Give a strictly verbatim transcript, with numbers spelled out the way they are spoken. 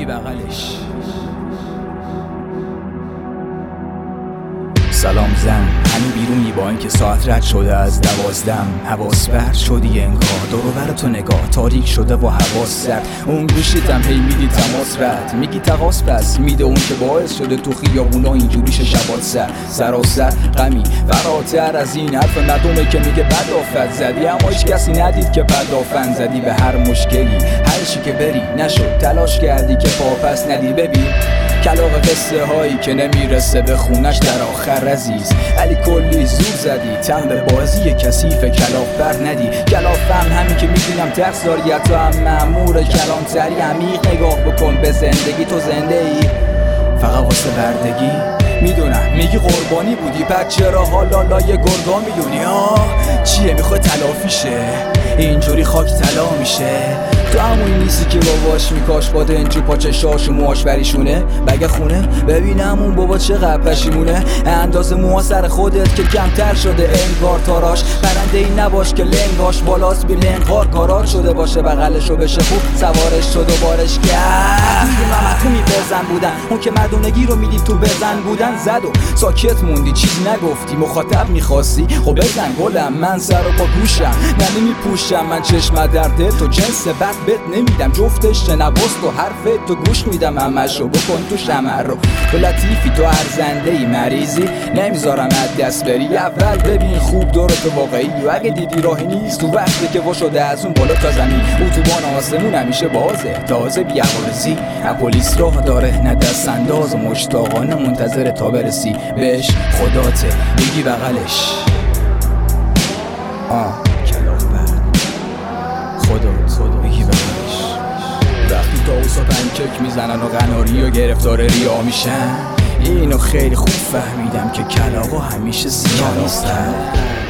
بغلش. سلام زن، هنو بیرونی با اینکه ساعت رد شده از دوازدم. حواس بر شدی انگار، دور و بر تو نگاه تاریک شده و حواس سرد. اون گوشیتم هی میدی تماس رد، میگی تقاس پس میده اون که باعث شده تو خیابونا اینجوری شه شبات سر. سراسر غمی فراتر از این حرف مردمه که میگه بد آفت زدی، اما هیچ کسی ندید که بد آفت زدی. به هر مشکلی هر چی که بری نشد، تلاش کردی که پاپس ندی. ببین کلاغ قصه هایی که نمیرسه به خونش در آخر عزیز، علی کلی زور زدی تن به بازی کثیف کلاف بر ندی. کلافم همین که میدونم ترس داری، تو هم مأمور کلانتری. عمیق نگاه بکن به زندگی، تو زنده ای فقط واسه بردگی. میدونم میگی قربانی بودی، پس چرا حالا لای گرگا میدونی؟ آه چیه میخوای تلافیشه؟ اینجوری خاک طلا میشه. تو همون نیستی که باباش میکاش باده اینجور پاچه شاش و موهاش بریشونه بگه خونه. ببینم اون بابا چقدر پشیمونه، اندازه موها سر خودت که کمتر شده انگار تاراش. برنده این نباش که لنگاش بالاست بی لنگار کارات شده باشه، بغلشو بشه خوب سوارش شد و بارش کرد. من تو میبزن بودن، اون که مردونگی رو میدید تو بزن بودن زد و ساکت موندی چیزی نگفتی. مخاطب میخواستی خب بزن گلم، من سر و پا گوشم نه نمیپوشم. من چشم درده تو جنس بد بهت نمیدم، جفتش شنواست و حرفت تو گوش میدم. همشو بکن تو شمر رو تو لطیفی، تو ارزنده ای مریضی نمیذارم از دست بری. اول ببین خوب دورت واقعی و اگه دیدی راهی نیست تو وقتی که وا شده از اون بالا تا زمین. اتوبان آسمون همیشه بازه تازه بی‌عوارضی، نه پلیس راه داره نه دست انداز و مشتاقانه منتظر تا برسی بهش. خداته بگی بغلش. آه کلاف بر خدا خدا بگی بغلش. وقتی تاوسا پنکک میزنن و قناری و گرفتار ریا میشن، اینو خیلی خوب فهمیدم که کلاغا همیشه سیاه نیستن.